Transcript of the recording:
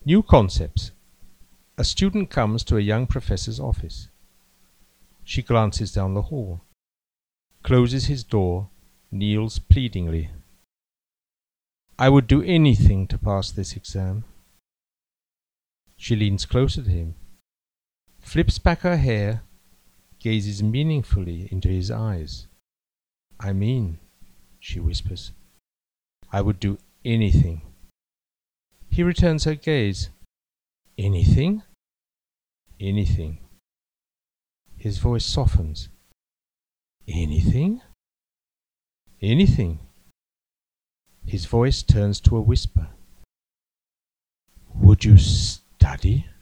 New concepts. A student comes to a young professor's office. She glances down the hall, closes his door, kneels pleadingly. I would do anything to pass this exam. She leans closer to him, flips back her hair, gazes meaningfully into his eyes. I mean, she whispers, I would do anything. He returns her gaze. Anything? Anything. His voice softens. Anything? Anything. His voice turns to a whisper. Would you study?